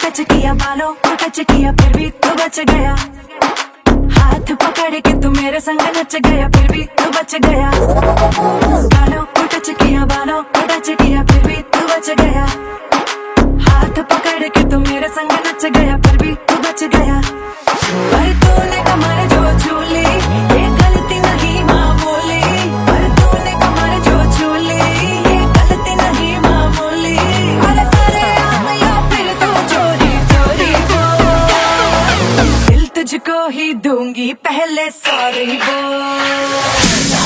Touch किया बालों को टच किया फिर भी तू बच गया। हाथ पकड़ के तू मेरे संग नच गया फिर भी तू बच गया। बालों को टच किया बालों को टच किया फिर भी तू बच गया। हाथ पकड़ के तू मेरे संग नच गया फिर भी तू बच गया। पर तूने कमर जो झूली ये गलती नहीं मामूली। पर तूने कमर जो झूली ये गलती नहीं मामूली। अरे सारे आम या फिर तू चोरी चोरी बोल। दिल तुझको ही दूंगी पहले सॉरी बोल।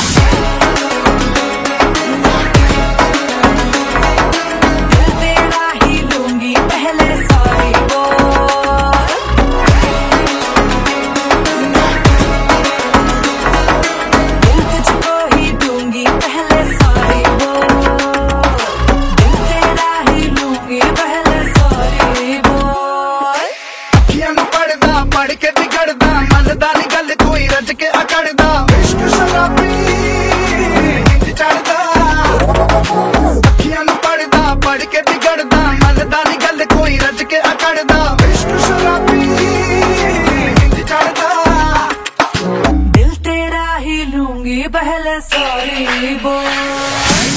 पढ़ के बिगड़दा मनदा नी गल कोई रज के अकड़दा। इश्क शराबी इंज चढ़दा अखियां नू पढ़दा पढ़ के बिगड़दा मनदा नी गल कोई रज के अकड़दा। इश्क शराबी इंज चढ़दा। दिल तेरा ही लूंगी पहले सॉरी बोल।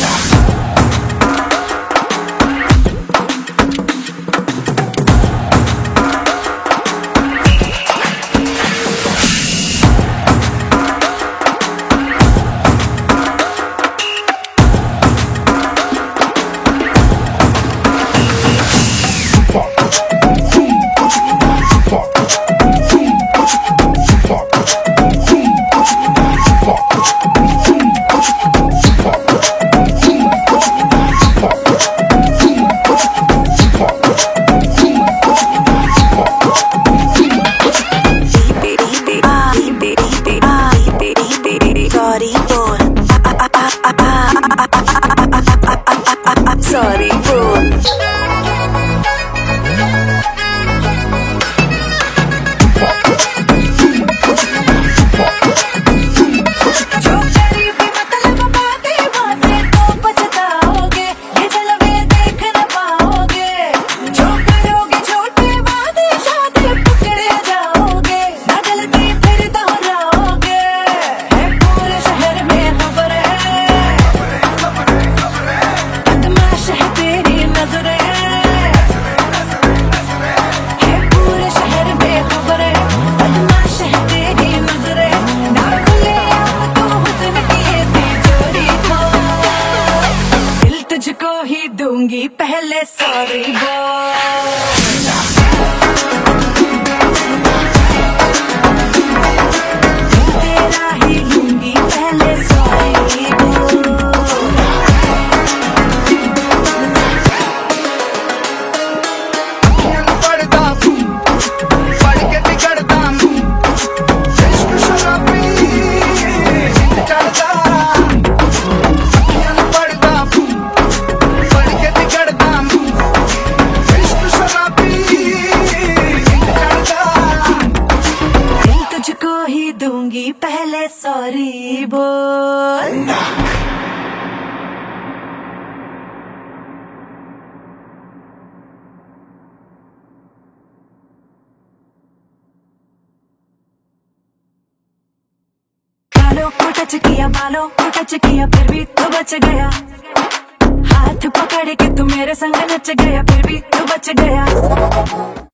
Sorry boy। जो तेरी भी मतलब बातें बातें तो पछताओगे। ये जलवे देख न पाओगे। जो करोगे छोटे वादे शादी पकड़े जाओगे। ना गलती फिर दोहराओगे। है पूरे शहर में खबर है बदमाश है तेरी नजरें। है पूरे शहर में खबर है बदमाश है तेरी नजरें। ना खुले आम तू हुस्न किए थे चोरी को। दिल तुझको ही दूंगी पहले सॉरी बोल। तेरा ही लूंगी पहले सॉरी बोल। अखियां नू पढ़दा पढ़ के बिगड़दा। इश्क शराबी इंज चढ़दा अखियां नू पढ़दा पढ़ के बिगड़दा। इश्क शराबी इंज चढ़दा। दिल तुझको ही दूंगी पहले सॉरी बोल। बालों को टच किया बालों को टच किया फिर भी तू बच गया। हाथ पकड़ के तू मेरे संग नच गया फिर भी तू बच गया।